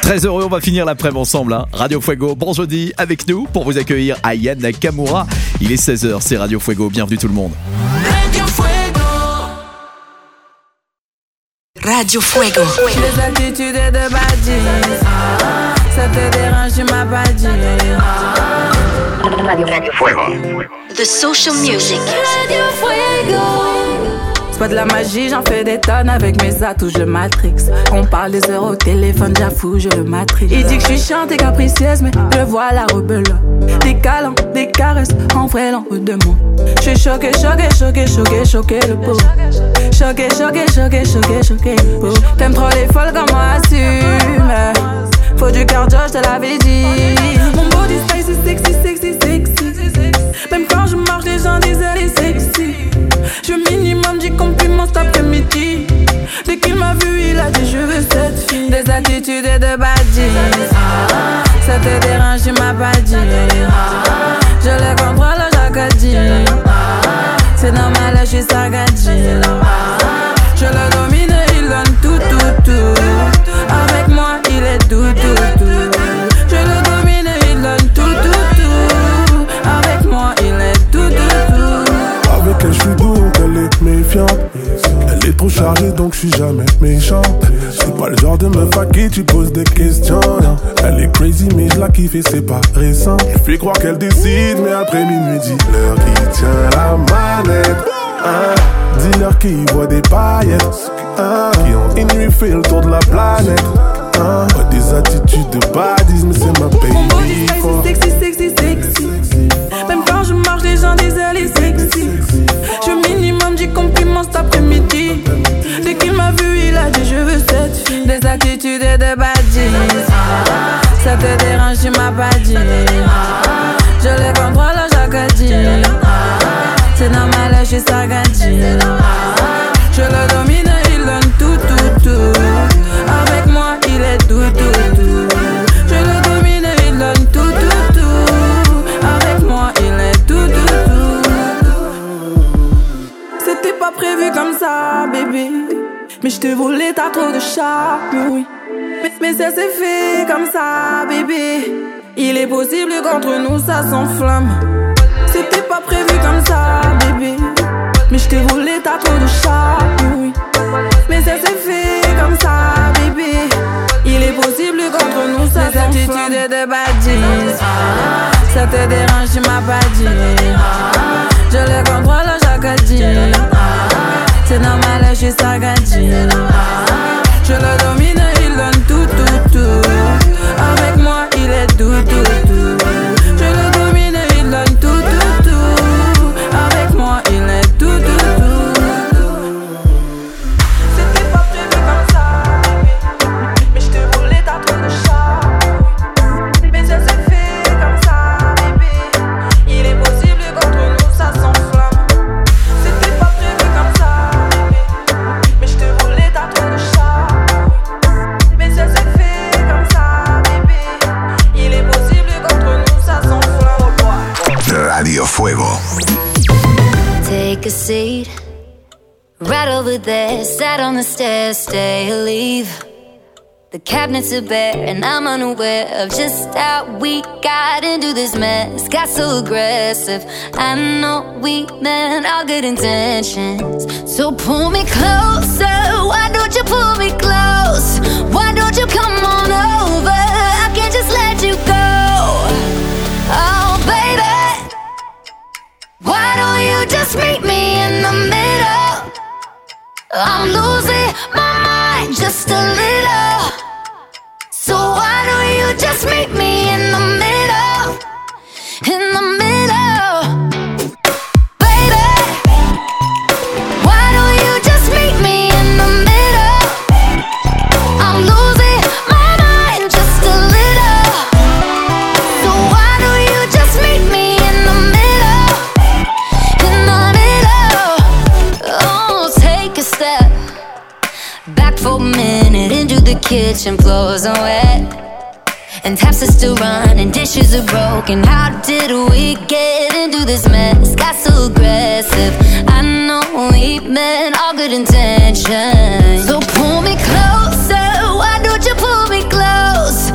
Très heureux, on va finir l'après-midi ensemble. Radio Fuego, bon jeudi avec nous pour vous accueillir Aya Nakamura. Il est 16h, c'est Radio Fuego, bienvenue tout le monde. Radio Fuego. Radio Fuego. Les attitudes de badis, ça te dérange, tu m'as pas dit. Radio Fuego. The social music. Radio Fuego. C'est pas de la magie, j'en fais des tonnes avec mes atouts, je matrix. On parle des heures au téléphone, j'avoue, je le matrix. Il dit que je suis chiante et capricieuse, mais je vois la rebelle. Des câlins, des caresses, en vrai l'en haut de moi. Je suis choquée, choquée, le pauvre. Choquée, le pauvre. T'aimes trop les folles, comment assume? Faut du cardio, je te l'avais dit. Mon body spicy, sexy. Même quand je marche, les gens disent elle est sexy. Je veux minimum 10 compliments cet après-midi. Dès qu'il m'a vu, il a dit je veux cette fille. Des attitudes et de badis, ça te dérange, tu m'as pas dit. Je le contrôle, j'accadie. C'est normal, je suis sagadji. Je le domine, il donne tout. Avec moi, il est tout. Je le domine, il donne tout. Avec moi, il est tout. Avec elle, je suis doux, donc elle est méfiante. Elle est trop chargée, donc je suis jamais méchante. C'est pas le genre de meuf à qui tu poses des questions. Elle est crazy, mais je la kiffe et c'est pas récent. Je fais croire qu'elle décide, mais après minuit, dis-leur qui tient la manette. Dis-leur qui voit des paillettes. Qui ont une nuit fait le tour de la planète. Des attitudes de badis, mais c'est ma baby. Mon body sexy. Même quand je marche, les gens disent elle est sexy. Je veux minimum 10 compliments cet après-midi. Dès qu'il m'a vu, il a dit je veux cette fille. Des attitudes et de badis, ça te dérange, tu m'as pas dit. Je le contrôle, j'accadie. C'est normal, je suis sagadji. Je le domine, il donne tout. Avec moi, il est tout. Je le domine, il donne tout. Avec moi, il est tout. C'était pas prévu comme ça, bébé. Mais je te voulais, t'as trop de charme, oui. Mais ça s'est fait comme ça, bébé. Il est possible qu'entre nous ça s'enflamme. C'était pas prévu comme ça, bébé. Mais je te voulais, t'as trop de charme, oui. Mais ça s'est fait comme ça, bébé. Il est possible qu'entre nous ça s'enflamme. Des attitudes de badis, ça te dérange, tu m'as pas dit. Je le contrôle, j'accadie. C'est normal, je suis sagadji. Je le domine, il donne tout. Avec moi, il est tout. Je le domine, il donne tout. Avec moi, il est tout. C'était pas prévu comme ça, mais je te voulais, t'as trop de charme. Mais ça s'est fait comme ça, bébé. Il est possible qu'entre nous ça s'enflamme. C'était pas prévu comme ça, mais je te voulais, t'as trop de charme. Mais ça s'est fait comme ça, bébé. Il est possible qu'entre nous ça s'enflamme. Radio Fuego. Take a seat, right over there, sat on the stairs, stay or leave. The cabinets are bare and I'm unaware of just how we got into this mess. Got so aggressive, I know we meant all good intentions. So pull me closer, why don't you pull me close? Why don't you come on over, I can't just let you go. Oh baby, why don't you just meet me in the middle? I'm losing my mind just a little. So why don't you just meet me in the middle? In the middle. Baby, why don't you just meet me in the middle? I'm losing my mind just a little. So why don't you just meet me in the middle? In the middle. Oh, take a step back for a minute into the kitchen, floors are wet and taps are still running, dishes are broken. How did we get into this mess? Got so aggressive, I know we meant all good intentions. So pull me closer, why don't you pull me close?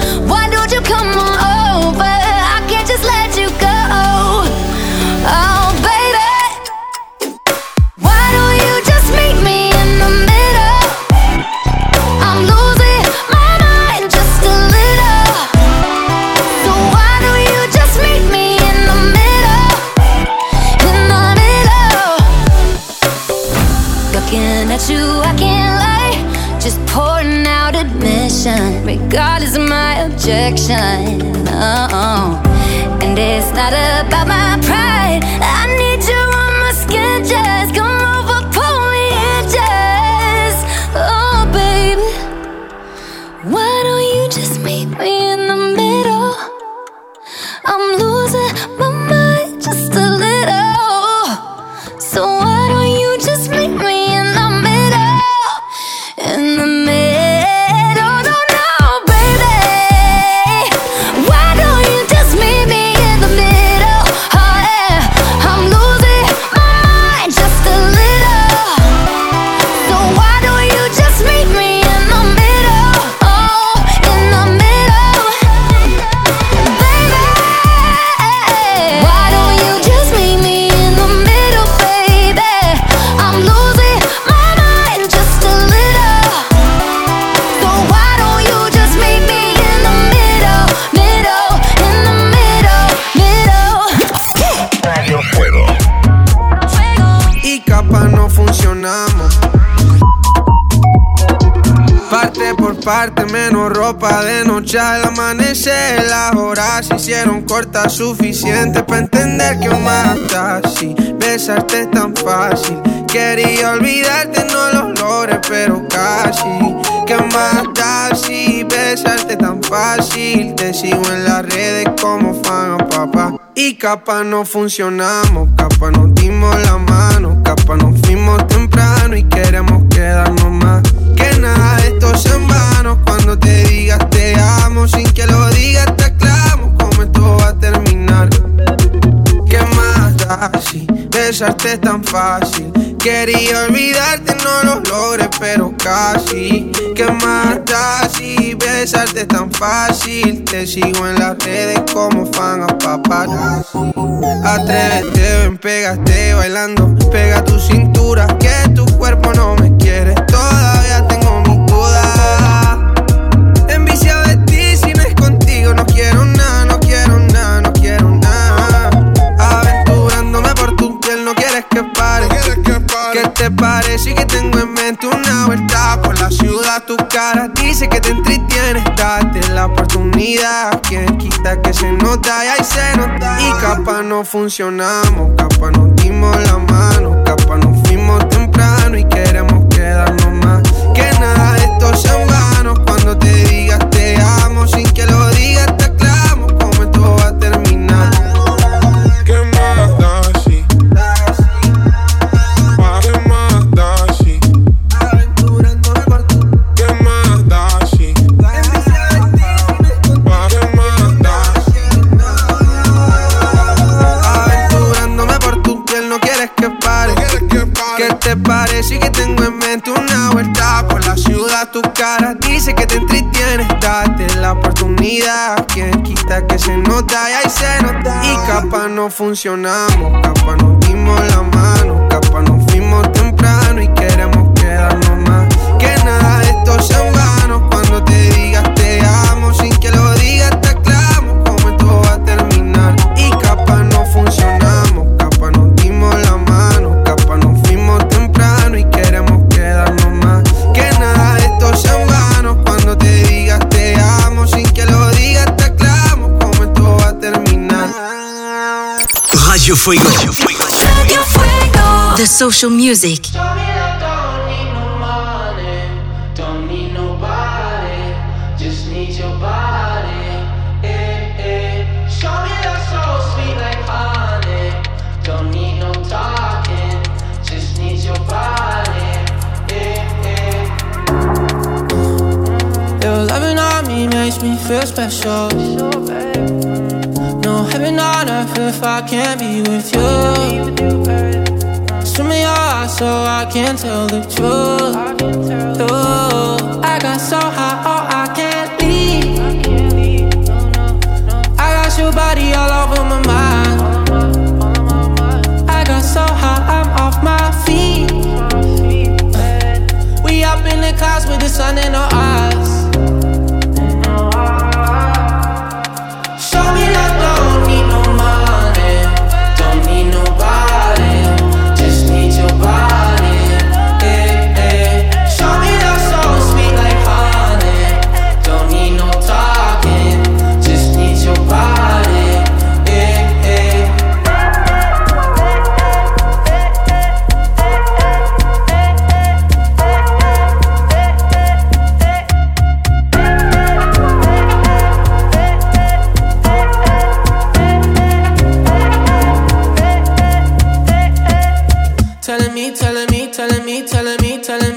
looking at you, I can't lie. Just pouring out admission, regardless of my objection. And it's not about my pride. I need you on my skin, just come over, pull me in, just. Oh, baby, why don't you just meet me in the middle? I'm losing my mind just a little. So why don't you just meet me in the middle? In the middle, no, baby. Why don't you just meet me in the middle? Oh yeah, I'm losing my mind just a little. So why don't you just meet me in the middle? Oh, in the middle, baby. Why don't you just meet me in the middle, baby? I'm losing my mind just a little. So why don't you just meet me in the middle, middle, in the middle, middle. Radio Fuego. Y capaz no funcionamos. Parte por parte, menos ropa de noche al amanecer. Las horas se hicieron cortas, suficiente para entender que matas. Si besarte es tan fácil, quería olvidarte, no lo logré, pero casi. ¿Qué más da si besarte tan fácil? Te sigo en las redes como fan a papá. Y capaz no funcionamos, capaz nos dimos la mano, capaz nos fuimos temprano y queremos quedarnos más. Que nada de esto es en vano, cuando te digas te amo, sin que lo digas te aclamo, cómo esto va a terminar. ¿Qué más da si besarte es tan fácil? Quería olvidarte, no lo logré, pero casi. ¿Qué más da si besarte es tan fácil? Te sigo en las redes como fan a paparazzi. Atrévete, ven, pégate bailando, pega tu cintura, que tu cuerpo no me quiere. Todavía tengo mis dudas. Enviciado de ti, si no es contigo, no quiero nada, no quiero nada, no quiero nada. Aventurándome por tu piel, no quieres que pare. ¿Qué te parece que tengo en mente una vuelta por la ciudad? Tu cara dice que te entretienes, date la oportunidad. Quien quita que se nota y ahí se nota. Y capaz no funcionamos, capaz nos dimos la mano, capaz nos fuimos temprano y queremos quedarnos más. Que nada de esto sea en vano, cuando te digas te amo, sin que lo digas te aclamo, cómo esto va a terminar. ¿Qué más da si? ¿Qué más da si? Aventurándome por tu. ¿Qué más da si? ¿Qué más da si? Aventurándome por tu piel, no quieres que pare. ¿Qué te parece que tengo en mente una vuelta por la ciudad? Tu cara dice que te entretienes, date la oportunidad. Quien quita que se nota y ahí se nota. Y capaz no funcionamos, capaz nos dimos la mano, capaz nos fuimos temprano y queremos quedarnos más. Que nada de esto sea en vano, cuando te digas te amo, sin que lo digas te aclamo, cómo esto va a terminar. Y capaz no funcionamos, capaz nos dimos la mano, capaz nos fuimos temprano y queremos quedarnos más. Que nada de esto sea en vano, cuando te digas te amo, sin que lo digas te aclamo, cómo esto va a terminar. Radio Fuego. Radio Fuego. The social music. Don't need no money, don't need nobody, just need your body. Show me that soul sweet like honey. Don't need no talking, just need your body. Your loving on me makes me feel special. No heaven on earth if I can't be with you. Swim in your eyes so I can tell the truth. I got so high, oh I can't leave. I got your body all over my mind. I got so high, I'm off my feet. We up in the clouds with the sun in our eyes. Show me that don't need no money, don't need nobody, just need your body.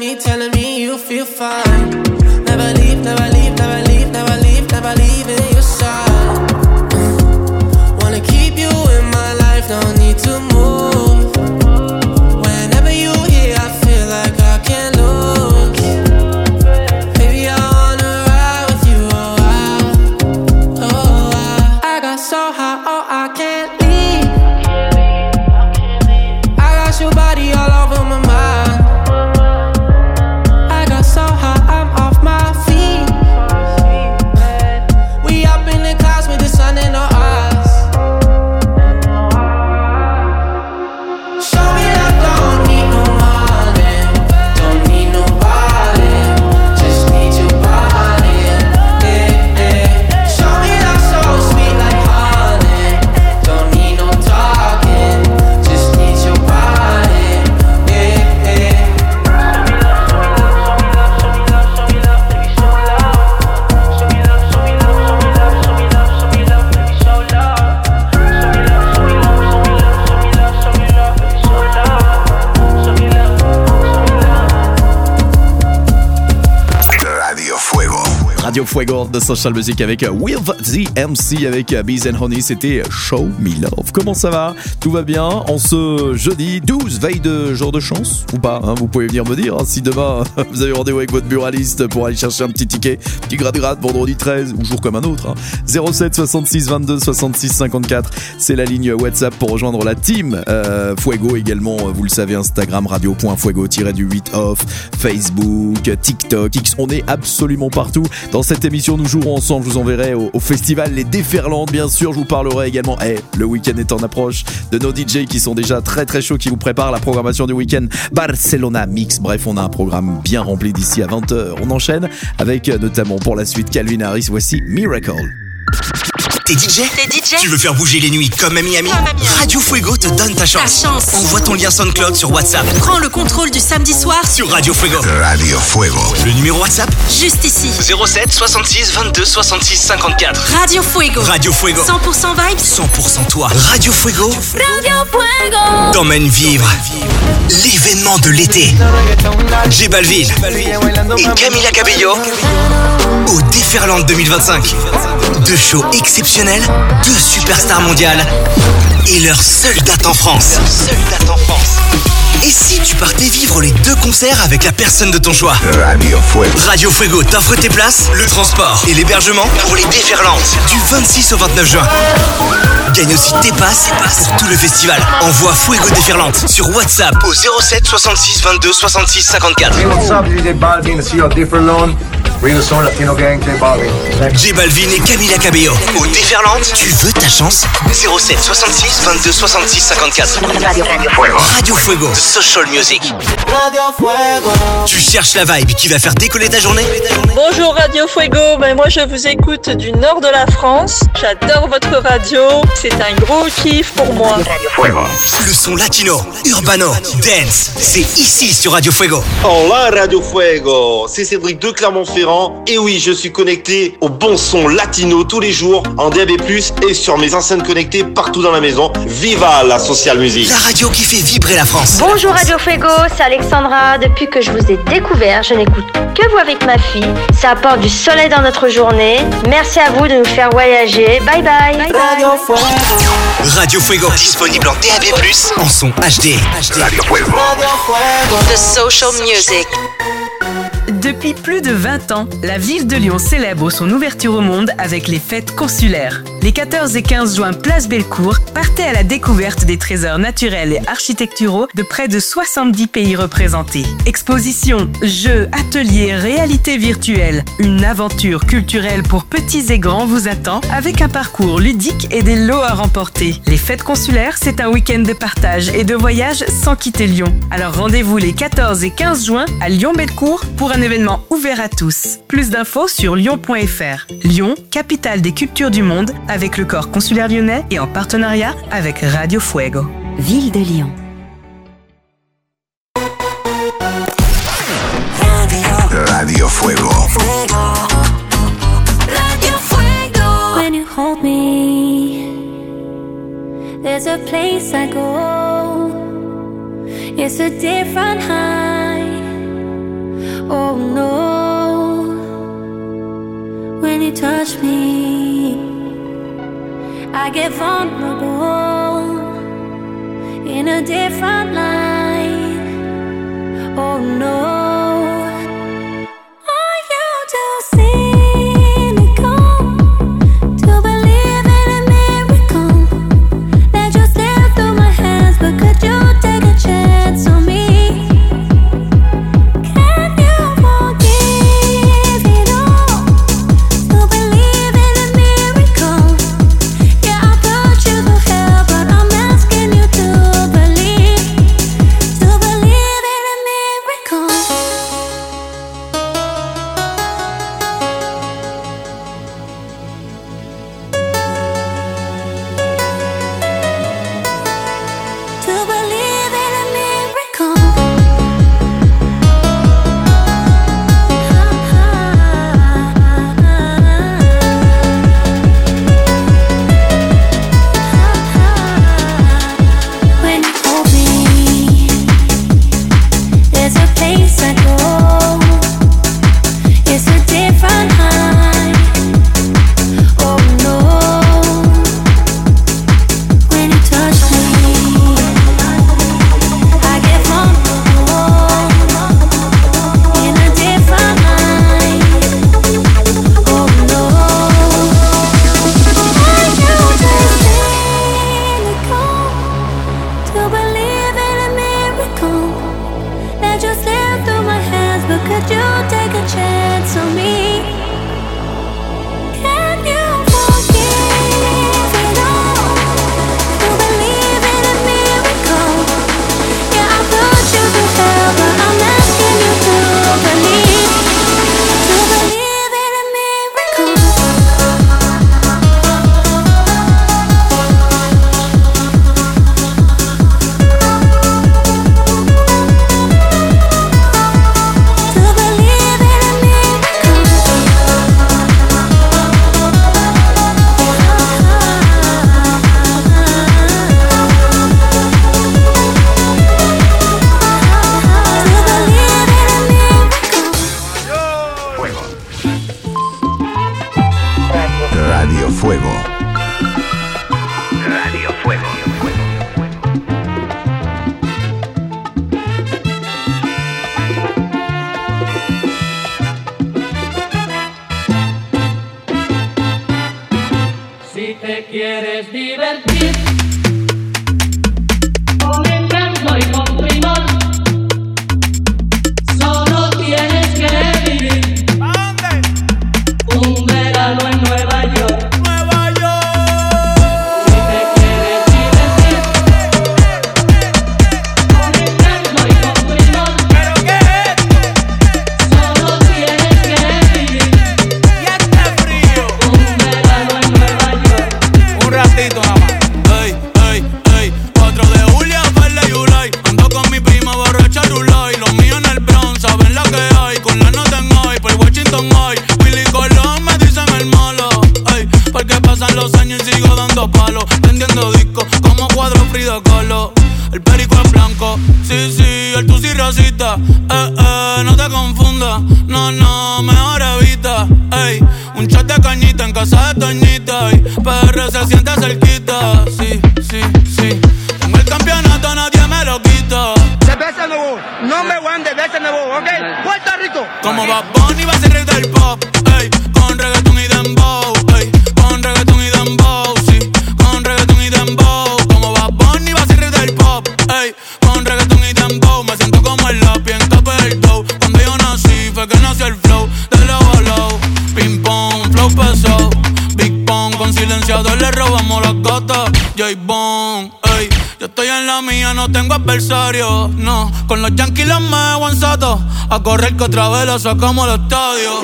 me, telling me you feel fine. Never leave, never leave, never leave, never leave, never leave in your side. Wanna keep you in my life, no need to move. Whenever you here, I feel like I can't lose. Baby, I wanna ride with you, oh I got so high, oh I can't leave. I got your body all over my mind. I got so high, I'm off my feet. We up in the clouds with the sun in our eyes. Show me love, don't need no money, don't need nobody, just need your body, yeah, yeah. Show me love so sweet like honey, don't need no talking, just need your body, yeah, yeah. Radio Fuego. Radio Fuego de Social Music avec With the MC avec Bees and Honey, c'était Show Me Love. Comment ça va? Tout va bien en ce jeudi 12, veille de jour de chance ou pas hein? Vous pouvez venir me dire hein, si demain vous avez rendez-vous avec votre buraliste pour aller chercher un petit ticket, petit grade vendredi 13 ou jour comme un autre hein. 07 66 22 66 54, c'est la ligne WhatsApp pour rejoindre la team Fuego également, vous le savez, Instagram radio.fuego-8 off, Facebook, TikTok, X, on est absolument partout. Dans cette émission, nous jouerons ensemble, je vous enverrai au festival Les Déferlantes, bien sûr. Je vous parlerai également, le week-end est en approche, de nos DJ qui sont déjà très très chauds, qui vous préparent la programmation du week-end Barcelona Mix. Bref, on a un programme bien rempli d'ici à 20h. On enchaîne avec notamment pour la suite Calvin Harris, voici Miracle. T'es DJ? Tu veux faire bouger les nuits comme à Miami? Radio Fuego te donne ta chance. Envoie ton lien SoundCloud sur WhatsApp. Prends le contrôle du samedi soir Sur Radio Fuego. Radio Fuego. Le numéro WhatsApp? juste ici. 07 66 22 66 54. Radio Fuego. Radio Fuego. 100% vibes. 100% toi. Radio Fuego Radio Fuego. t'emmène vivre l'événement de l'été. J Balvin et Camila Cabello au Déferlantes 2025. Deux shows exceptionnels, deux superstars mondiales et leur seule date en France. Et si tu partais vivre les deux concerts avec la personne de ton choix? Radio Fuego t'offre tes places, le transport et l'hébergement pour les Déferlantes du 26 au 29 juin. Gagne aussi tes passes pour tout le festival. Envoie Fuego Déferlantes sur WhatsApp au 07 66 22 66 54. What's up, DJ Balvin? See you Déferlantes. Real Soul Latino Gang, J Balvin. J Balvin et Camila Cabello au Déferlantes. Tu veux ta chance? 07 66 22 66 54. Radio Fuego, Social Music. Radio Fuego. Tu cherches la vibe qui va faire décoller ta journée? Bonjour Radio Fuego, moi je vous écoute du nord de la France. J'adore votre radio, c'est un gros kiff pour moi. Le son latino, urbano, dance, c'est ici sur Radio Fuego. Hola Radio Fuego, c'est Cédric de Clermont-Ferrand. Et oui, je suis connecté au bon son latino tous les jours en DAB+, et sur mes enceintes connectées partout dans la maison. Viva la social music! La radio qui fait vibrer la France. Bonjour Radio Fuego, c'est Alexandra. Depuis que je vous ai découvert, je n'écoute que vous avec ma fille. Ça apporte du soleil dans notre journée. Merci à vous de nous faire voyager. Bye bye. Radio Fuego. Radio Fuego, disponible en DAB+, en son HD. Radio Fuego. The Social Music. Depuis plus de 20 ans, la ville de Lyon célèbre son ouverture au monde avec les fêtes consulaires. Les 14 et 15 juin, place Bellecour, partez à la découverte des trésors naturels et architecturaux de près de 70 pays représentés. Expositions, jeux, ateliers, réalité virtuelle, une aventure culturelle pour petits et grands vous attend avec un parcours ludique et des lots à remporter. Les fêtes consulaires, c'est un week-end de partage et de voyage sans quitter Lyon. Alors rendez-vous les 14 et 15 juin à Lyon-Bellecour pour un événement ouvert à tous. Plus d'infos sur lyon.fr. Lyon, capitale des cultures du monde, avec le corps consulaire lyonnais et en partenariat avec Radio Fuego. Ville de Lyon. Radio Fuego. Radio Fuego. When you hold me, there's a place I go. It's a different high. I get vulnerable in a different light. Oh no. No, con los Yankees los me aguanzato a correr que otra vez la sacamos al estadio.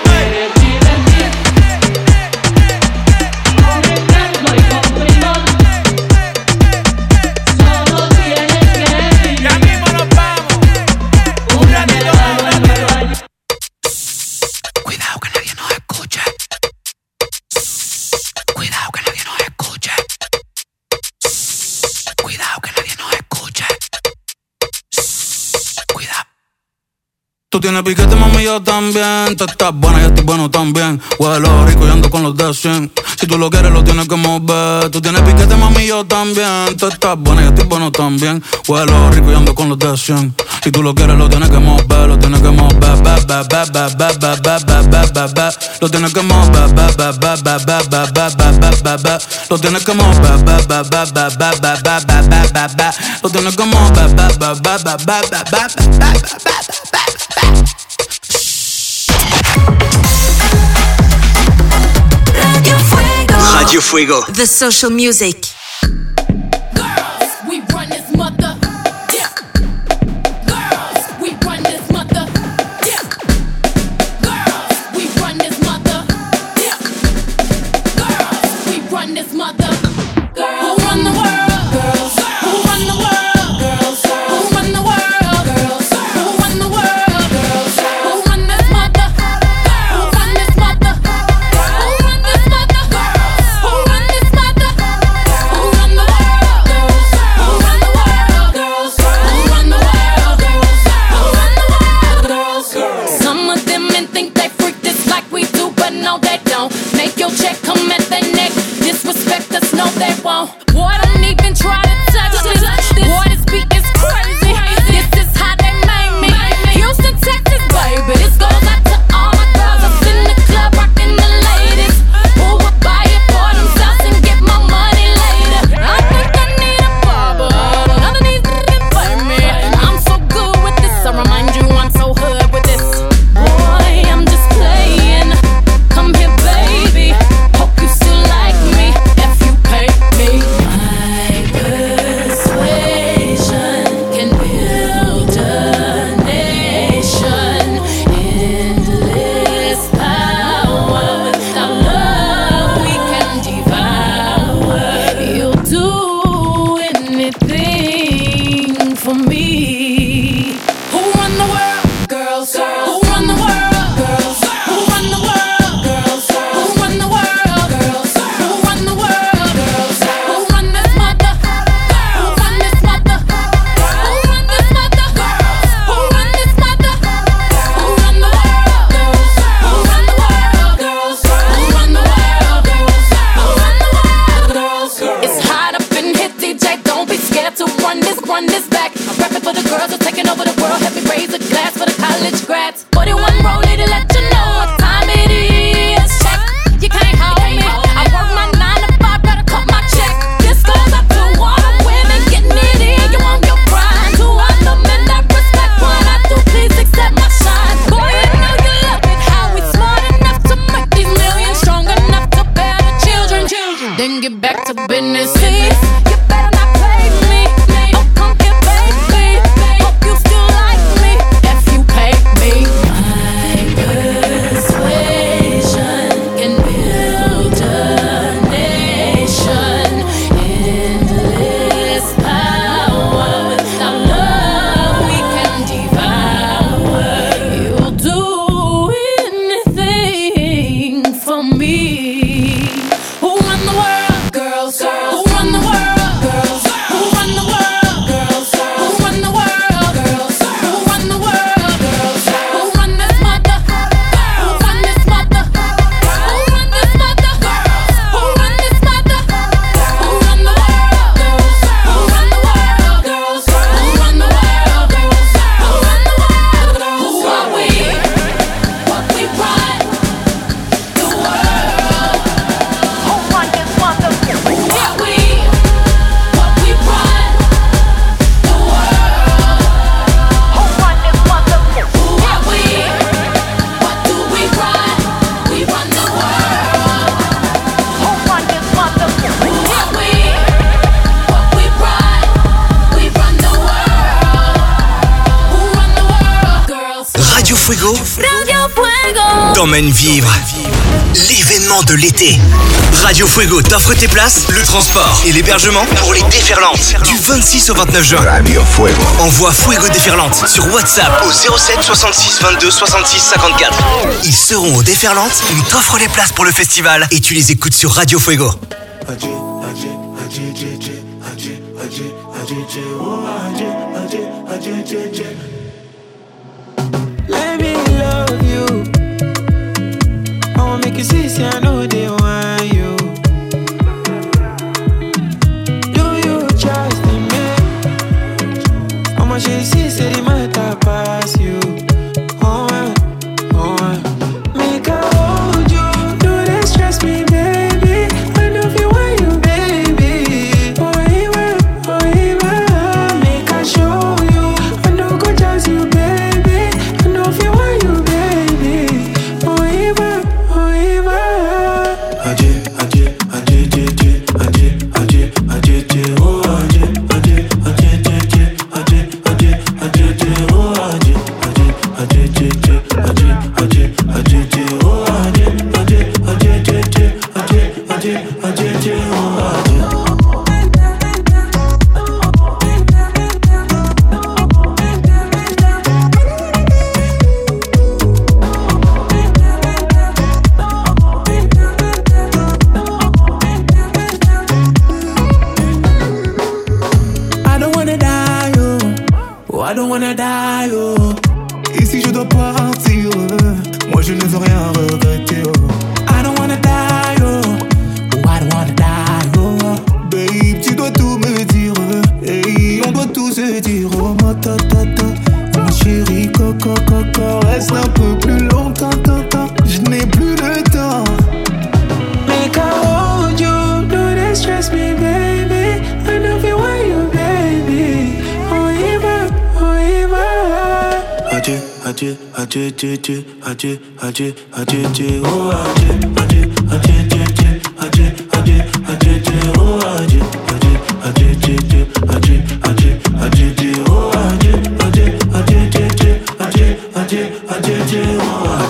Cuidado que nadie nos escuche. Cuidado que nadie nos escuche. Cuidado que nadie nos escuche. Cuidado. Tú tienes piquete, mami, yo también. Tú estás buena y yo estoy bueno también. Huele rico y ando con los de 100. Si tú lo quieres, lo tienes que mover. Tú tienes piquete, mami, yo también. Tú estás buena, yo estoy bueno también. Huelo rico y ando con los de 100. Si tú lo quieres, lo tienes que mover. Lo tienes que mover, lo tienes que mover, lo tienes que mover, lo tienes que mover. Radio Fuego. The social music. Fuego t'emmène vivre l'événement de l'été. Radio Fuego t'offre tes places, le transport et l'hébergement pour les déferlantes du 26 au 29 juin. Radio Fuego. Envoie Fuego déferlante sur WhatsApp au 07 66 22 66 54. Ils seront aux déferlantes, on t'offre les places pour le festival et tu les écoutes sur Radio Fuego. Let me love you. I wanna make you see, I know they want you. wanna die, oh. Et si je dois partir, moi je ne veux rien regretter, oh. I don't wanna die, oh. Oh, I don't wanna die, oh. Babe, tu dois tout me dire, hey, on doit tout se dire, oh, ma ta. Ma chérie, coco, reste un peu plus longtemps, je n'ai plus le temps. Make I hold you, do they stress me, baby. I love you when you, baby. Oh, Eva. Adieu, adieu, adieu, adieu, adieu, adieu, adieu, adieu, oh, adieu, adieu, adieu, adieu, adieu, adieu, adieu, oh, adieu, adieu, adieu, adieu, adieu, adieu, adieu, oh, adieu, adieu, adieu, adieu, adieu, adieu, oh.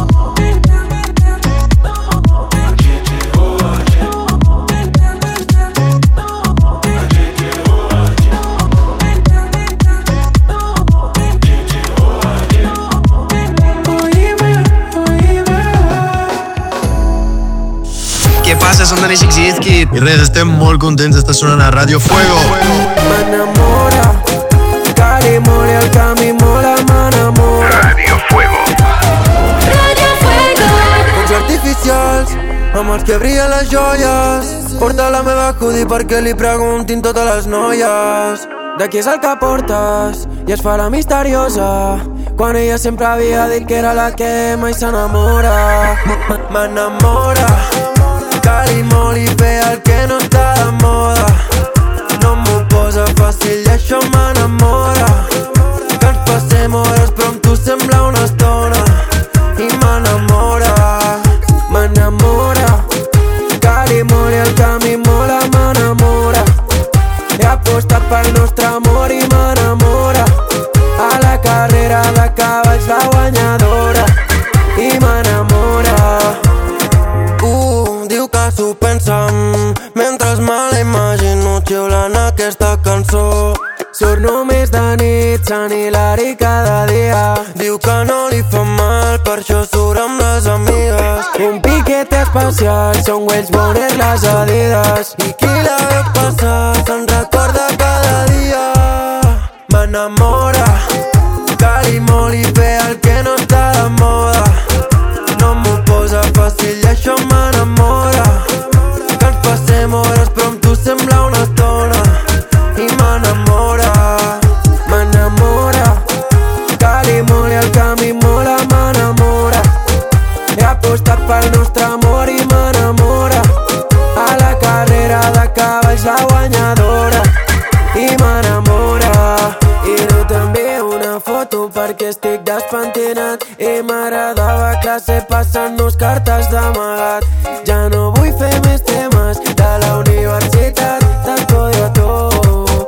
Què passa? Som Dani Sixizki. I res, estem molt contents d'estar sonant a Radio Fuego. M'enamora, cari molt i el camí mola, m'enamora. Radio Fuego. Radio Fuego. Focs artificials, amb els que brillen les joies. Porta la meva hoodie perquè li preguntin totes les noies. De qui és el que portes? I es farà misteriosa quan ella sempre havia dit que era la que mai s'enamora. M'enamora, cari molt i bé el que no està de moda. No m'ho posa fàcil i això m'enamora. Que ens passem hores però amb tu sembla una estona. I m'enamora, cari molt i el camí mola, m'enamora. He apostat pel nostre amor i m'enamora. A la carrera de cavalls la guanyadora. I m'enamora. Diu que s'ho pensa mentre me la imagino xiulant aquesta cançó. Surt només de nit, Sant Hilari cada dia. Diu que no li fa mal, per això surt amb les amigues. Un piquet especial, són Wellsbones les Adidas. I qui la veu passar se'n recorda cada dia. M'enamora, cari molt i bé el que no està de moda. No m'ho posa fàcil i això m'enamora. Que ens passem hores però amb tu sembla una estona. I m'enamora, cari molt i el camí mola, m'enamora. He apostat pel nostre amor i m'enamora. A la carrera de cavalls la guanyadora. I m'enamora. I no t'envio una foto perquè estic despentinat. I m'agradava a classe passant-nos cartes d'amagat. Ja no vull fer més temes de la universitat. Tanto odio a todo.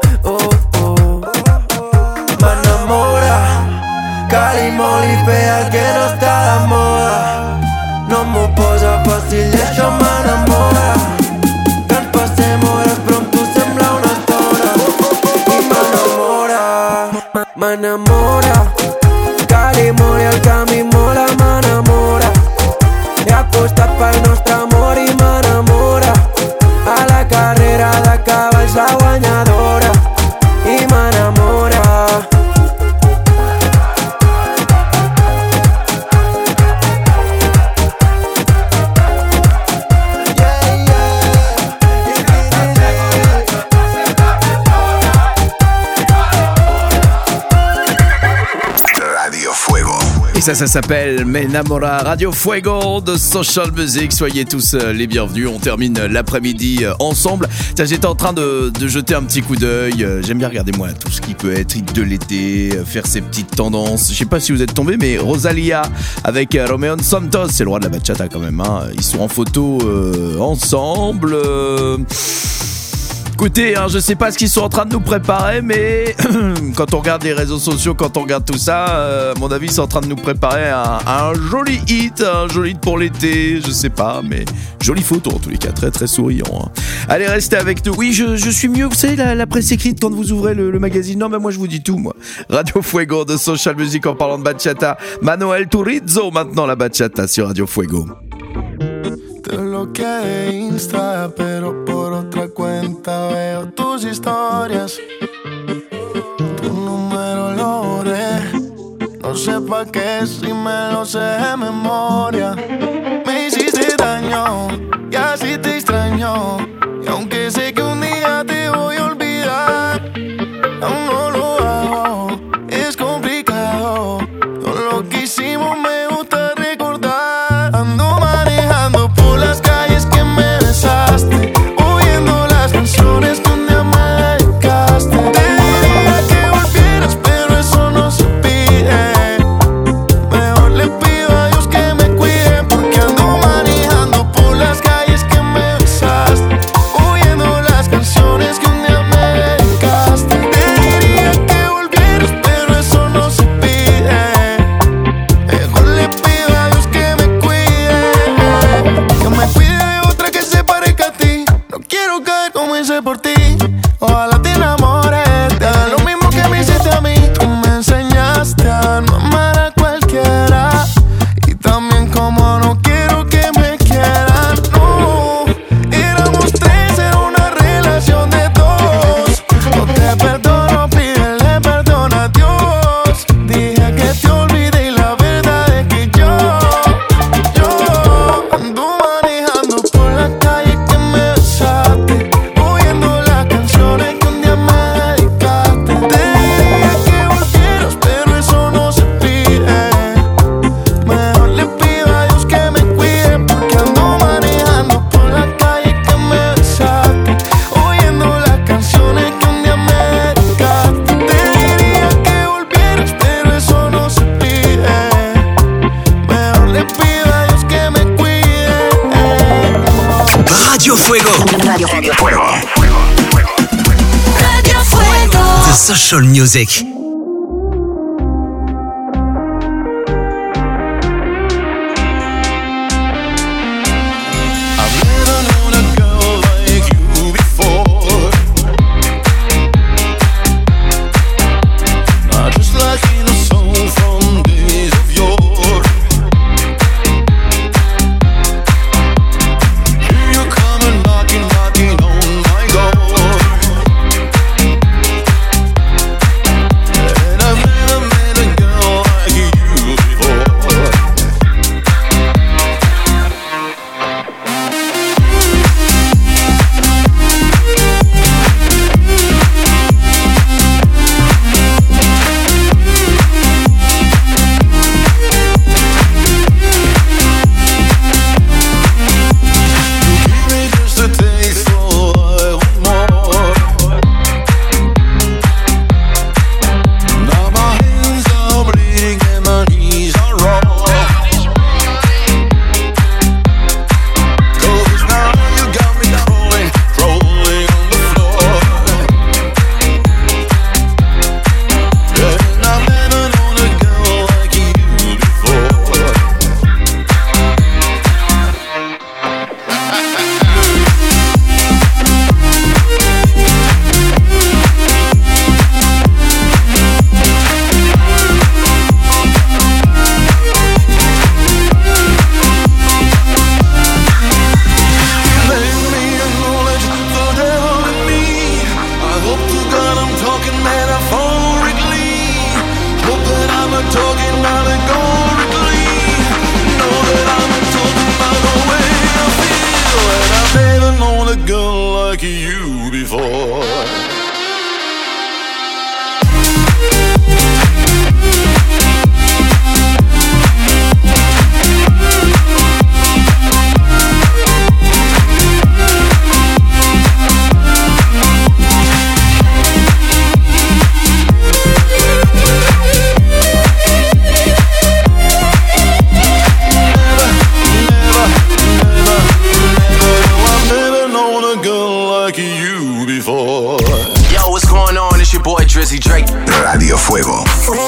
M'enamora, cari molt i bé el que no està de moda. No m'ho posa fàcil i això m'enamora. Que ens passem hores però amb tu sembla una estona. I m'enamora, cari molt i el camí mola, m'enamora. He apostat pel nostre amor i m'enamora. A la carrera de cavalls la guanyadora. I m'enamora. Ça s'appelle M'enamora. Radio Fuego de Social Music. Soyez tous les bienvenus. On termine l'après-midi ensemble. Tiens, j'étais en train de jeter un petit coup d'œil. J'aime bien regarder moi tout ce qui peut être hit de l'été, faire ses petites tendances. Je sais pas si vous êtes tombés, mais Rosalia avec Romeo Santos, c'est le roi de la bachata quand même, hein. Ils sont en photo ensemble. Écoutez, je sais pas ce qu'ils sont en train de nous préparer, mais quand on regarde les réseaux sociaux, quand on regarde tout ça, à mon avis, ils sont en train de nous préparer un joli hit pour l'été, je sais pas, mais jolie photo en tous les cas, très très souriant, hein. Allez, restez avec nous. Oui, je suis mieux, vous savez, la presse écrite quand vous ouvrez le magazine. Non, mais moi je vous dis tout, moi. Radio Fuego de Social Music en parlant de bachata. Manuel Turizo, maintenant la bachata sur Radio Fuego. Te bloqueé de Insta, pero por otra cuenta veo tus historias. Tu número lo no sé pa' qué si me lo sé de memoria. Me hiciste daño y así te extraño. Y aunque sé que un día te voy a olvidar, aún no lo hago, es complicado. Todo lo que hicimos me gusta recordar. Ando manejando por las calles que me besaste, oyendo las canciones que un día me dedicaste. Te diría que volvieras, pero eso no se pide. Mejor le pido a Dios que me cuide, porque ando manejando por las calles que me besaste, oyendo las canciones que un día me dedicaste. Te diría que volvieras, pero eso no se pide. Mejor le pido a Dios que me cuide de otra que se parezca a ti. No quiero caer como hice por ti. Ojalá te enamores, te haga lo mismo que me hiciste a mí. Tú me enseñaste a no amar a cualquiera, y también como no quiero que me quieran. No, éramos tres, era una relación de dos. No te perdono, pídele perdón a Dios. Dije que te olvidé y la verdad es que yo ando manejando por la calle que me besaste, oyendo las canciones que un día me dedicaste. Te diría que volvieras, pero eso no se pide. Mejor le pido a Dios que me cuide, porque ando manejando por la calle que me besaste, oyendo las canciones que un día me dedicaste. Te diría que volvieras, pero eso no se pide. Mejor le pido a Dios que me cuide. Radio Fuego. Radio Fuego. Radio Fuego. The Social Music. I've never known a girl like you before. Not just like in a song from days of yore. Here you come and knocking on my door. And I've never met a girl like you before. Give me just a taste, so I want more. Now my hands are bleeding and my knees are raw. 'Cause now you got me crawling on the floor. And I've never known a girl like you before. Let me acknowledge the devil in me. I hope to God I'm talking metaphorically. Hope that I'm not talking allegorically. Know that I'm not talking about the way I feel. And I've never known a girl like you before. I've never known a girl like you before. Yo, what's going on? It's your boy Drizzy Drake. Radio Fuego.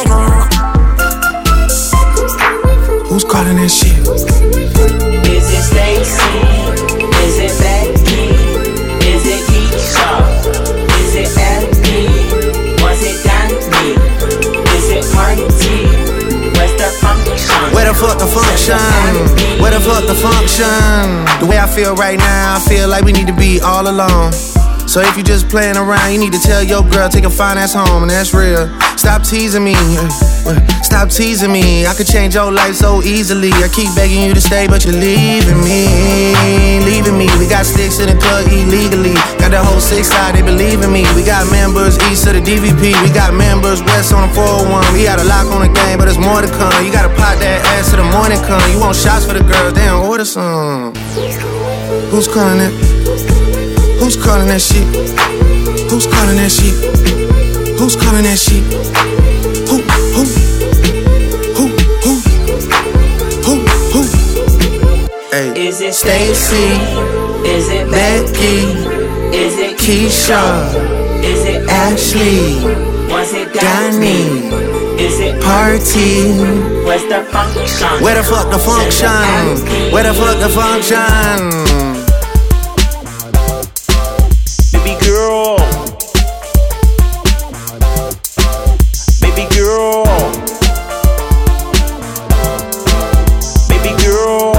Who's calling that shit? Is it Stacy? Is it Becky? Is it Keisha? Is it LP? Was it Danny? Is it Monty? Where's the function? Where the fuck the function? Where the fuck the function? The way I feel right now, I feel like we need to be all alone. So if you just playing around, you need to tell your girl, take a fine ass home, and that's real. Stop teasing me, stop teasing me. I could change your life so easily. I keep begging you to stay, but you're leaving me, leaving me. We got sticks in the club illegally. Got the whole 6 side, they believe in me. We got members east of the DVP. We got members west on the 401. We got a lock on the game, but there's more to come. You gotta pot that ass till the morning come. You want shots for the girls, damn, order some. Who's calling that? Who's calling that shit? Who's calling that shit? Who's calling that shit? Who? Hey. Is it Stacy? Is it Becky? Is it Keisha? Is it Ashley? Was it Danny? Is it Party? Where's the function? Where the fuck the function? Where the fuck the function? Baby girl. Baby girl. Baby girl.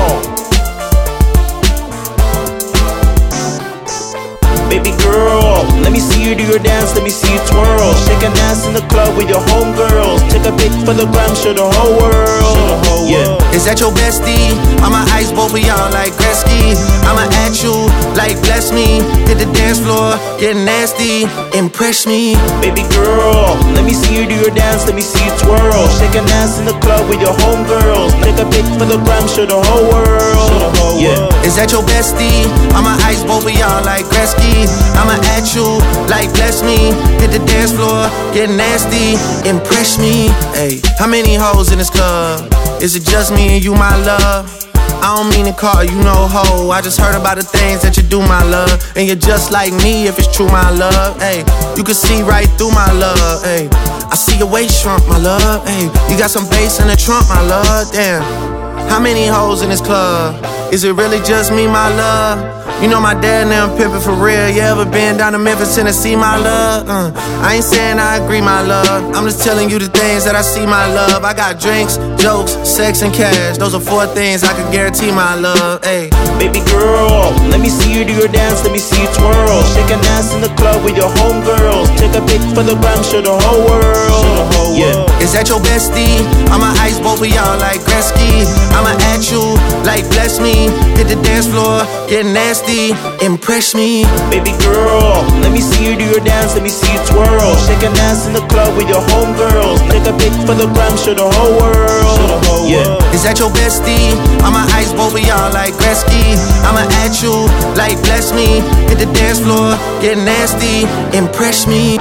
Baby girl, let me see you do your dance, let me see you twirl. Shake an ass in the club with your homegirls. Take a pic for the gram, show the whole world. Yeah. Is that your bestie? I'ma ice both of y'all like Gretzky. I'ma at you like bless me. Hit the dance floor, get nasty, impress me. Baby girl, let me see you do your dance, let me see you twirl. Shake an ass in the club with your homegirls. Take a pic for the gram, show the whole world. Yeah. Is that your bestie? I'ma ice both of y'all like Gretzky. I'ma at you like bless me. Hit the dance floor, get nasty, impress me. Hey, how many hoes in this club? Is it just me and you, my love? I don't mean to call you no hoe. I just heard about the things that you do, my love. And you're just like me if it's true, my love. Hey, you can see right through my love. Hey, I see your waist shrunk, my love. Hey, you got some bass in the trunk, my love. Damn, how many hoes in this club? Is it really just me, my love? You know my dad now pimpin' for real. You ever been down to Memphis, Tennessee, my love? I ain't saying I agree, my love. I'm just telling you the things that I see, my love. I got drinks, jokes, sex, and cash. Those are 4 things I can guarantee, my love. Hey, baby girl, let me see you do your dance, let me see you twirl. Shake an ass in the club with your homegirls. Take a pic for the gram, show the whole world. Yeah. Is that your bestie? I'ma ice both of y'all like Gretzky. I'ma at you like bless me. Hit the dance floor, get nasty, impress me. Baby girl, let me see you do your dance, let me see you twirl. Shake an ass in the club with your homegirls. Take a pic for the gram, show the whole world. Yeah. Is that your bestie? I'ma ice both of y'all like Gretzky. I'ma at you like bless me. Hit the dance floor, get nasty, impress me.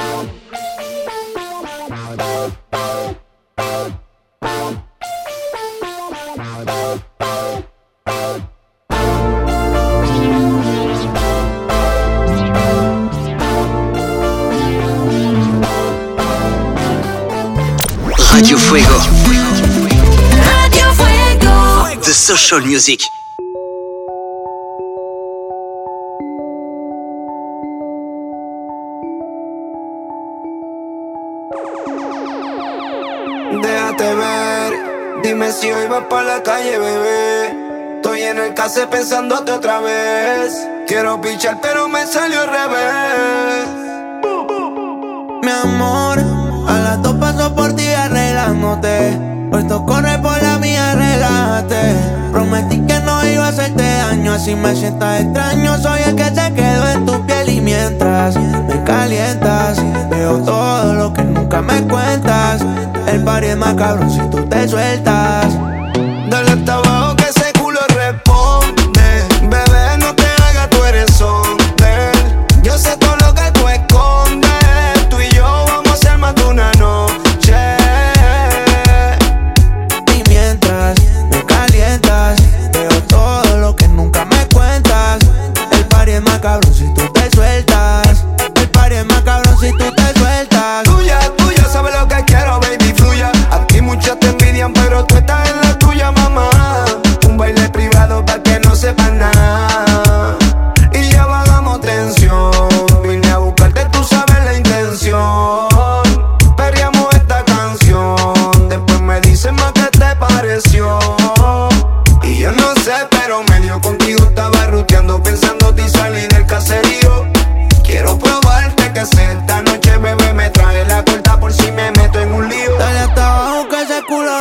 Radio Fuego. Radio Fuego. The social music. Déjate ver, dime si hoy vas pa' la calle, bebé. Estoy en el case pensándote otra vez. Quiero pichar pero me salió al revés. Mi amor, a las 2 paso por ti arreglándote. Puesto corre por la mía, relájate. Prometí que no iba a hacerte daño, así me sientas extraño. Soy el que se quedó en tu piel y mientras me calientas, veo todo lo que nunca me cuentas. El party es más cabrón si tú te sueltas. Dale hasta abajo que ese culo responde. Bebé, no te hagas, tú eres hombre. Yo sé todo lo que tú escondes. Tú y yo vamos a ser más de una noche. Y mientras me calientas, veo todo lo que nunca me cuentas. El party es más cabrón si tú te sueltas. El party es más cabrón si tú te sueltas. Tuya, tuya, sabes lo que quiero, baby, fluya. A ti muchos te envidian, pero tú estás en la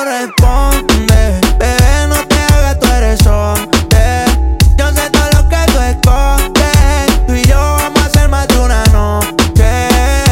responde. Bebé, no te hagas, tú eres hombre. Yo sé todo lo que tú escondes. Tú y yo vamos a hacer más de una noche.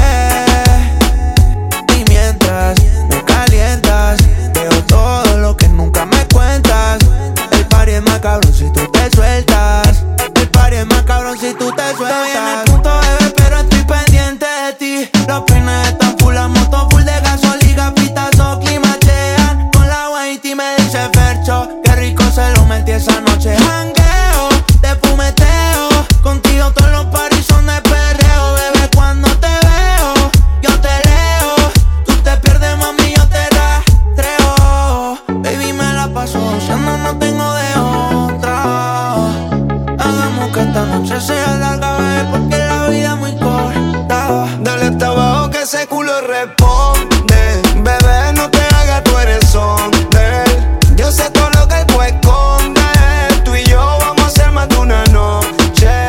Y mientras me calientas, veo todo lo que nunca me cuentas. El party es más cabrón si tú te sueltas. El party es más cabrón si tú te sueltas. Estoy en el punto, bebé, pero estoy pendiente de ti. Los pines están full, la moto full de gasolina, pitazo, climachean. Con la Whitey me dice Fercho, qué rico se lo metí esa noche. Jangueo, te fumeteo, contigo todos los parties son de perreo. Bebé, cuando te veo, yo te leo. Tú te pierdes, mami, yo te rastreo. Baby, me la paso gozando, no tengo de otra. Hagamos que esta noche sea larga, bebé, porque la vida es muy corta. Dale hasta abajo que ese culo responde. Bebé, no te hagas, tú eres hombre. Yo sé todo lo que tú escondes. Tú y yo vamos a hacer más de una noche.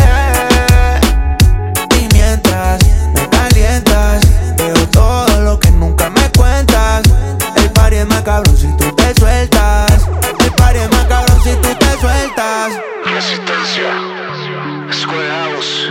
Y mientras me calientas, veo todo lo que nunca me cuentas. El party es más cabrón si tú te sueltas. El party es más cabrón si tú te sueltas. Resistencia. Square House.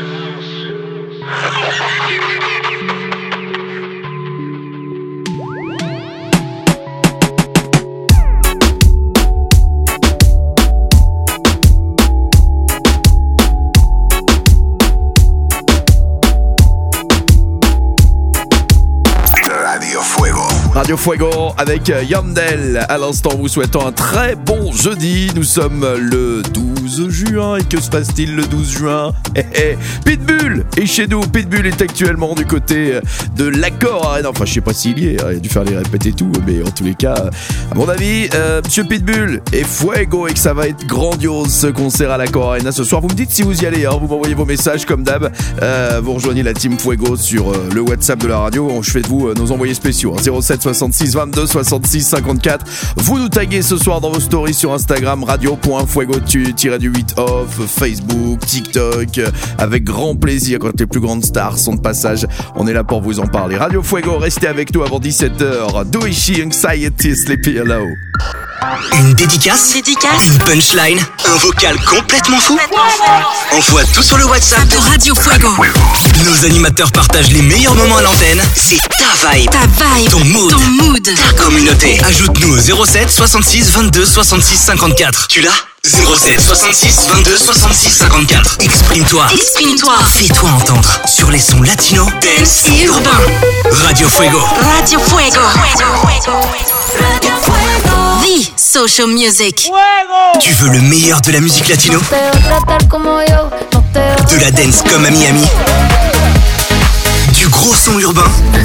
Radio Fuego. Radio Fuego avec Yandel. À l'instant, vous souhaitons un très bon jeudi. Nous sommes le 12 juin. Et que se passe-t-il le 12 juin? Pitbull est chez nous. Pitbull est actuellement du côté de l'Accor Arena. Enfin, je sais pas s'il y est. Il a dû faire les répètes et tout. Mais en tous les cas, à mon avis, Monsieur Pitbull est Fuego et que ça va être grandiose ce concert à l'Accor Arena ce soir. Vous me dites si vous y allez. Hein. Vous m'envoyez vos messages comme d'hab. Vous rejoignez la team Fuego sur le WhatsApp de la radio. Je fais de vous nos envoyés spéciaux. 07 66 22 66 54. Vous nous taguez ce soir dans vos stories sur Instagram, radio.fuego-8 off, Facebook, TikTok, avec grand plaisir quand les plus grandes stars sont de passage. On est là pour vous en parler. Radio Fuego, restez avec nous avant 17h. Doichi Anxiety, Sleepy Hello. Une dédicace, une punchline, un vocal complètement fou. Envoie tout sur le WhatsApp de Radio Fuego. Nos animateurs partagent les meilleurs moments à l'antenne. C'est ta vibe, ton mood, ta communauté. Ajoute-nous au 07 66 22 66 54. Tu l'as? 07 66 22 66 54. Exprime-toi. Fais-toi entendre sur les sons latino, dance et urbain. Radio Fuego. Radio Fuego. The Social Music. Tu veux le meilleur de la musique latino? De la dance comme à Miami? Du gros son urbain?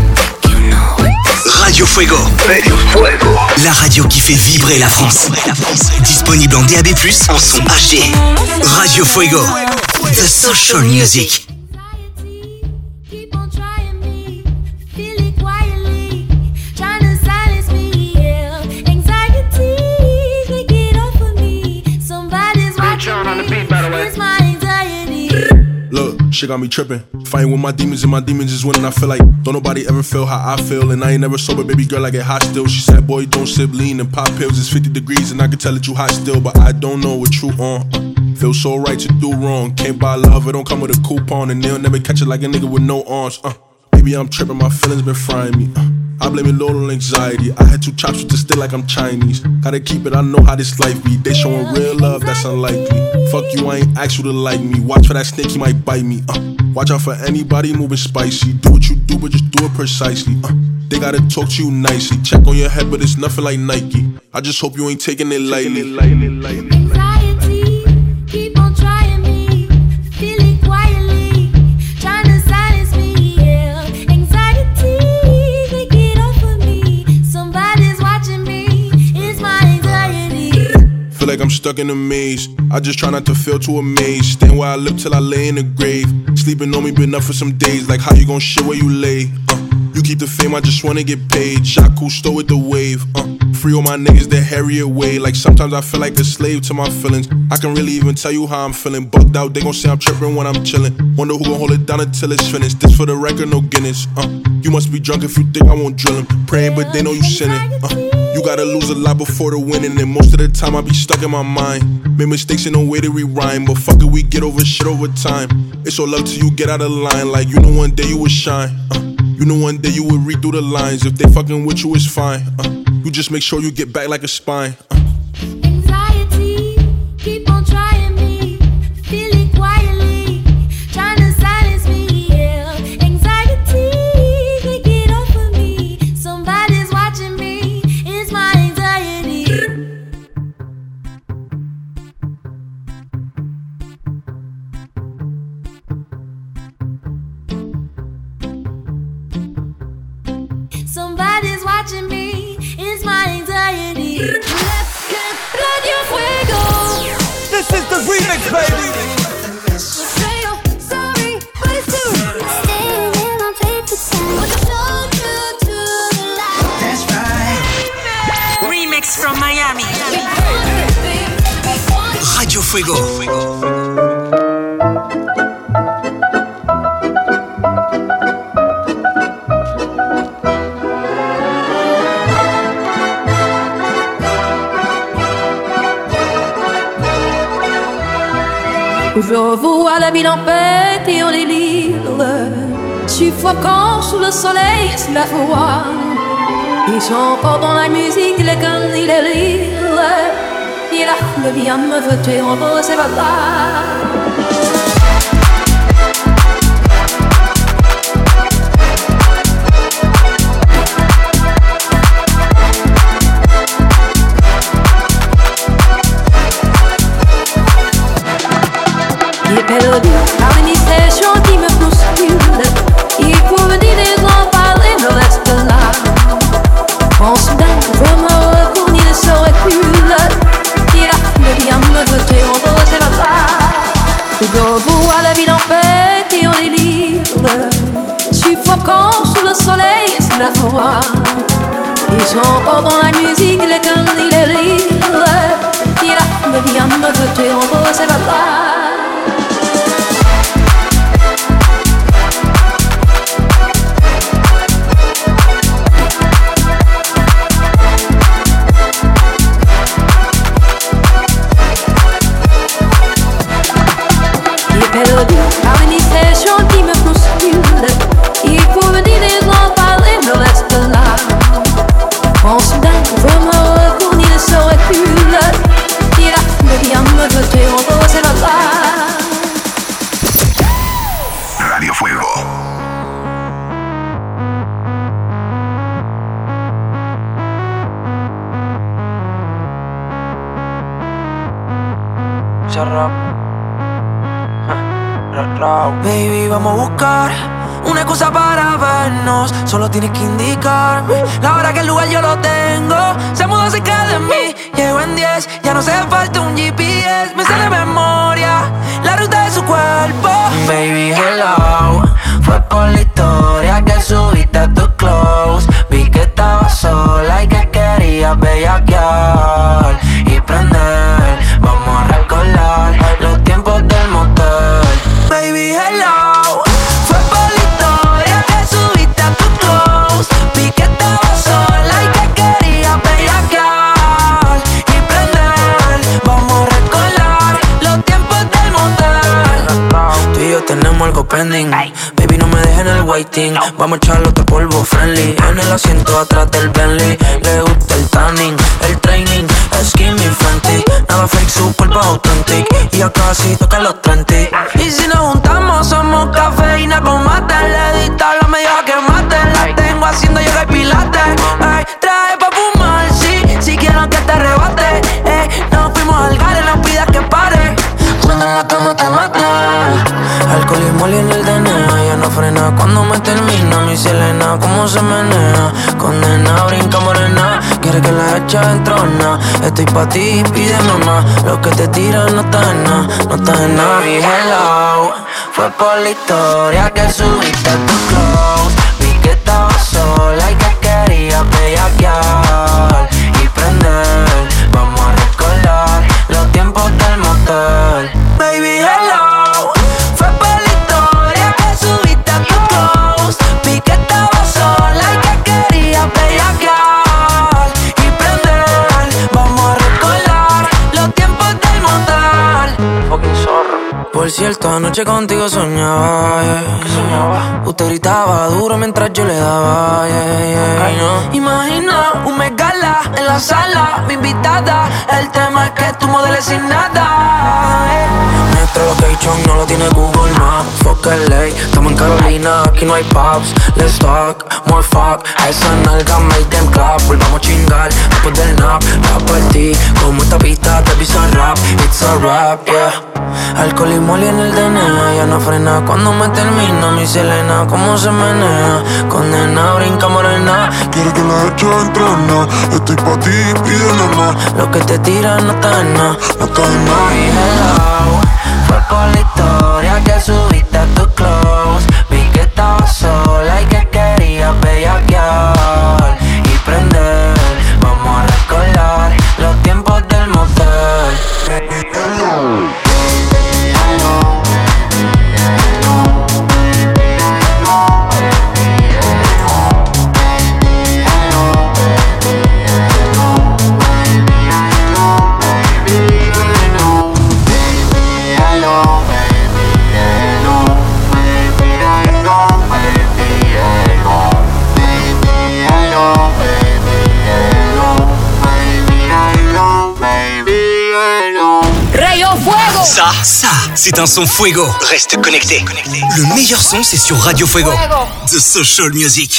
Radio Fuego. La radio qui fait vibrer la France. Disponible en DAB+, en son HD. Radio Fuego. The Social Music. Shit got me tripping. Fighting with my demons and my demons is winning. I feel like don't nobody ever feel how I feel. And I ain't never sober, baby girl, I get hot still. She said, boy, don't sip lean and pop pills. It's 50 degrees and I can tell that you hot still. But I don't know what you on. Feel so right to do wrong. Can't buy love, it don't come with a coupon. And they'll never catch it like a nigga with no arms. Baby, I'm tripping, my feelings been frying me. I blame it low on anxiety. I had 2 chops with the stick like I'm Chinese. Gotta keep it, I know how this life be. They showing real love, that's unlikely. Fuck you, I ain't asked you to like me. Watch for that snake, he might bite me. Watch out for anybody moving spicy. Do what you do, but just do it precisely. They gotta talk to you nicely. Check on your head, but it's nothing like Nike. I just hope you ain't taking it lightly. Anxiety, keep on trying me. Feel it quietly, trying to silence me. Yeah. Anxiety, they get off of me. Somebody's watching me. It's my anxiety. Feel like I'm stuck in a maze. I just try not to feel too amazed. Stand where I live till I lay in the grave. Sleeping on me been up for some days. Like how you gon' shit where you lay? You keep the fame, I just wanna get paid. Shot Cousteau with the wave. Free all my niggas that harry away. Like sometimes I feel like a slave to my feelings. I can really even tell you how I'm feeling. Bugged out, they gon' say I'm tripping when I'm chillin'. Wonder who gon' hold it down until it's finished. This for the record, no Guinness. You must be drunk if you think I won't drill him. Praying, but they know you sinning. You gotta lose a lot before the winning, and most of the time I be stuck in my mind. Made mistakes in no way to rewrite, but fuck it, we get over shit over time. It's all up to you, get out of line. Like you know one day you would shine. You know one day you would read through the lines. If they fucking with you, it's fine. You just make sure you get back like a spine. Anxiety, keep on trying me. Feel it quietly, trying to silence me. Yeah. Anxiety, take it off of me. Somebody's watching me. It's my anxiety. Somebody's watching me. It's my anxiety. Radio Fuego. This is the remix, baby. Sorry, but it's true. Staying in my paper time. So true to the light. That's right. Remix from Miami. Radio Fuego. Je vois la ville en fête et en délire, suffocant sous le soleil, sous la foi. Et j'entends dans la musique les conneries, les rires. Et là, le bien me veut tuer en beau, c'est pas grave. Perdu par une station qui me bouscule. Il faut me dire des gens parler, me reste là. En soudain, faut me retourner de ce recul. Et là, le bien me veut tuer en beau, c'est pas grave. Je vois la ville en fête et en délire, suffocant sous le soleil et sous la foi. Et j'entends dans la musique les conneries, les rires. Et là, le bien me veut tuer en beau, c'est pas grave. Perdu par une station qui me bouscule. Il faut me dire des gens parler, me reste là. En soudain, faut me retourner de ce recul. Et là, le bien me veut tuer en beau, c'est pas grave. Radio Fuego. Baby, vamos a buscar una excusa para vernos. Solo tienes que indicarme la hora que el lugar yo lo tengo. Se mudó cerca de mí, llego en 10. Ya no hace falta un GPS. Me sale de memoria la ruta de su cuerpo. Baby, hello. Fue por la historia que subiste a tus clothes. Vi que estabas sola y que querías bellaquear y prender. Vamos a recordar los tiempos del motel. Baby, hello. Fue por la historia que subiste a tus clothes. Vi que estabas sola y que querías bellaquear y prender. Vamos a recordar los tiempos del motel. Tú y yo tenemos algo pending. Baby, no me dejes en el waiting. Vamos a echarle otro polvo friendly. En el asiento atrás del Bentley. Le gusta el tanning, el training, skin mi Fenty. Nada fake, su cuerpo authentic. Y ya casi toca los 30. Y si nos juntamos somos cafeína con mate. Le dista la media que mate. La tengo haciendo yoga y pilates. Ay, trae pa' fumar, sí. Si quiero que te arrebate. Nos fuimos al gare, no pidas que pare. Cuando en la cama te mate. Alcohol y moli en el DNA. Ya no frena cuando me termina. Mi Selena, cómo se menea. Condena, brinca morena. Quiere que la echa en trona. Estoy pa' ti, pide mamá. Lo que te tiran no está en nada. No está en nada. Baby, hello. Fue por la historia que subiste a tus clothes. Vi que estabas sola y que querías bellaquear y prender. Vamos a recordar los tiempos del motel. Baby, hello. Fue por la historia que subiste a tus clothes. Vi que estabas sola y que querías bellaquear y prender. Por cierto, anoche contigo soñaba, yeah. Usted gritaba duro mientras yo le daba, yeah. Imagina un megala en la sala, mi invitada. El tema es que tú modeles sin nada, Nuestro location no lo tiene Google Maps. Fuck LA, estamos en Carolina, aquí no hay pubs. Let's talk, more fuck. A esa nalga make them clap. Volvamos a chingar después del nap. Va por ti, como esta pista te pisa rap. It's a rap, yeah. Alcohol y moli en el DNA, ya no frena cuando me termina mi Selena. Cómo se menea, condena, brinca morena. Quiero que la eche entrena. Estoy pa' ti, pide nada. Lo que te tira no está en nada, no está en nada. Mi hello, fue por la historia que subiste a tu close. Vi que estabas sola y que querías bellaquear y prender. Vamos a recordar los tiempos del motel. Ça, c'est un son Fuego. Reste connecté. Le meilleur son, c'est sur Radio Fuego. The Social Music.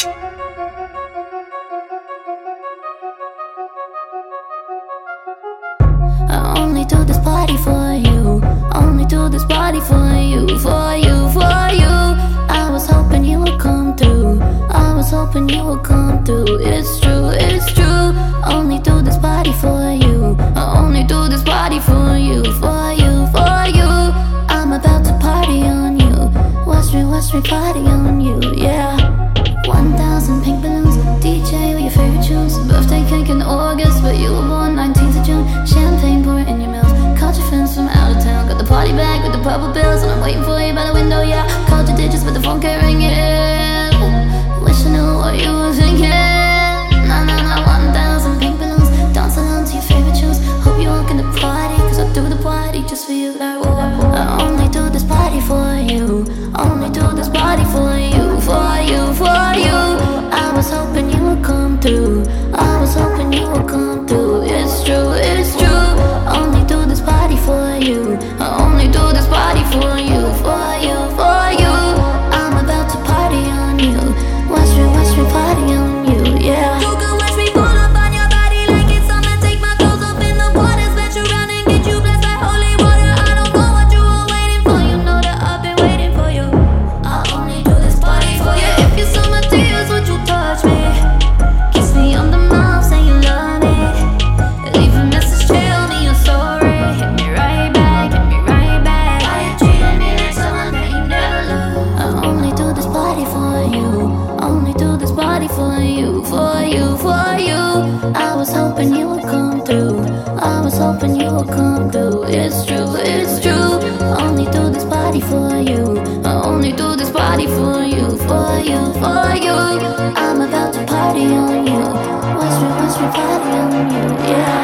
I only do this party for you. Only do this party for you, for you, for you. I was hoping you would come through. I was hoping you would come through. It's true, it's true. Only do this party for you. I only do this party for you, for you, for you. I'm about to party on you. Watch me party on you, yeah. 1,000 pink balloons, DJ with your favorite tunes. Birthday cake in August, but you were born 19th of June. Champagne pouring in your mouth. Called your friends from out of town. Got the party bag with the purple bills, and I'm waiting for you by the window, yeah. Called your digits, but the phone can't ring it. Wish I knew what you were thinking. Nah, 1,000 pink balloons. Dance along to your favorite tunes. Hope you're walking the party, cause I do the party just for you, like, whoa. I only do this party for you. Only do this party for you, for you, for you. I was hoping you would come through. I was hoping you would come through. It's true, it's true. Only do this party for you. I only do this party for you, for you, for you. I'm about to party on you. Watch me party on you, yeah. You can watch me pull up on your body like it's summer. Take my clothes off in the water, splash around and get you blessed like holy water. I don't know what you were waiting for. You know that I've been waiting for you. I only do this party for you. If you saw my tears, would you touch me? Kiss me on the mouth, say you love me. Leave a message, tell me you're sorry. Hit me right back, hit me right back. Why you treating me like someone that you never loved? I only do this party for you. Only do this party for you, for you, for you. I was hoping you would come through. I was hoping you would come through. It's true, it's true. Only do this party for you. I only do this party for you, for you, for you. I'm about to party on you. Watch me party on you, yeah.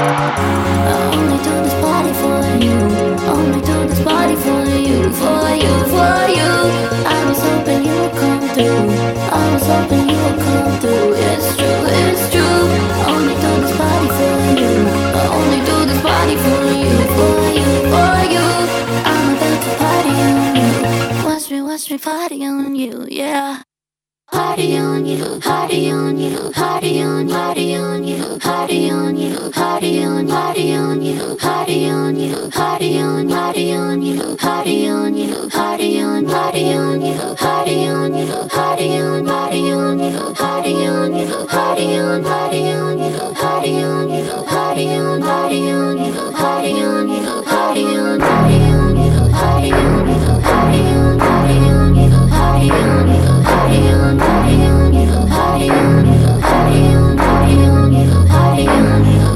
I only do this party for you. Only do this party for you, for you, for you. I was hoping you would come through. I was hoping you would come through. It's true, it's true. Only do this party for you. I only do this party for you, for you, for you. I'm about to party on you. Watch me party on you, yeah. Party on you, party on you, party on, party on you, party on you, party on, party on you, party on you, party on, party on you, party on you, party on, party on you, party on you, party on, party on you, party on you, party on, party on you, party on you, party on, party on you, party on you, party on, party on you, party on you, party on, party on you, party on you, party on, party on you, party on you, party on, party on you, party on you,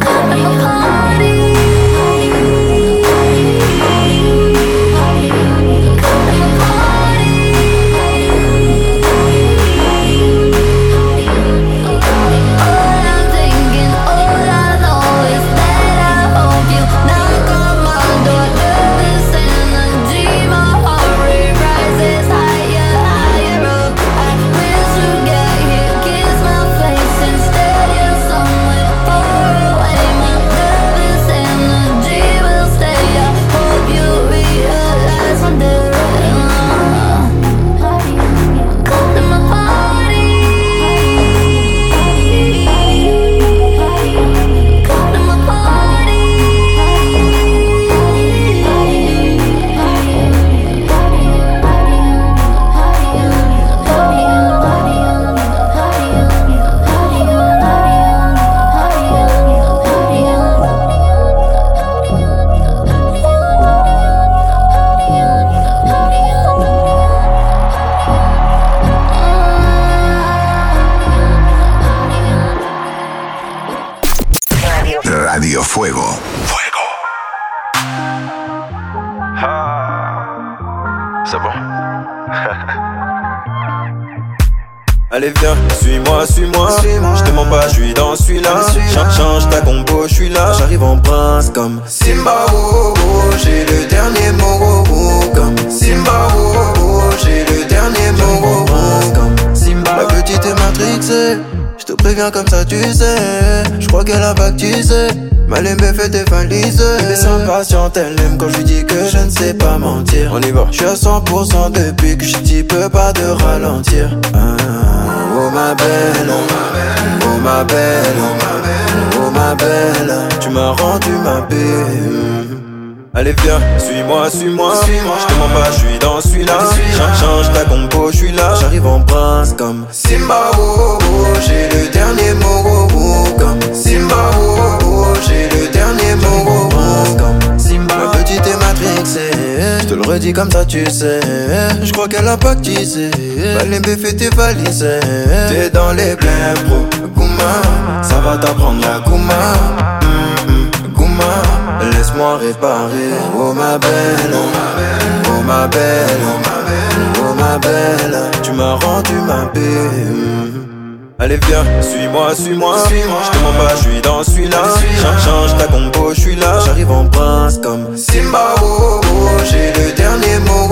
All I'm thinking, all I know is Radio Fuego. C'est bon. Allez viens, suis-moi, suis-moi. Je te mens pas, je suis dans celui-là. Change ta compo, je suis là. J'arrive en prince comme Simba, oh, oh. J'ai le dernier mot, oh, oh. Comme Simba, oh, oh. J'ai le dernier mot, oh, oh. Comme Simba. La petite est matrixée, je te préviens comme ça tu sais. Je crois qu'elle a baptisé Malem fait tes valises. Elle est sans patiente, elle aime quand je lui dis que je ne sais pas mentir. On y va. Je suis à 100% depuis que je dis peux pas de ralentir. Oh ma belle, oh ma belle, oh ma belle, tu m'as rendu ma belle. Allez viens, suis-moi, suis-moi. Je te mens pas, je suis dans celui-là. Change ta compo, je suis là. J'arrive en prince comme Simba, oh, oh. J'ai le dernier mot, oh, oh. Comme Simba, oh, oh. J'ai le dernier mot, oh, oh. Comme Simba. Ma petite est matrixée, je te le redis comme ça tu sais. Je crois qu'elle a pactisé. Malembe fait tes valises. T'es dans les pleins pro, Gouma. Ça va t'apprendre la Gouma. Laisse-moi réparer. Oh ma belle, oh ma belle, oh ma belle, tu m'as rendu ma belle. Allez viens, suis-moi, suis-moi. Je te mens pas, je suis dans celui-là. Change ta compo, je suis là. J'arrive en prince comme Simba, oh, oh. J'ai le dernier mot,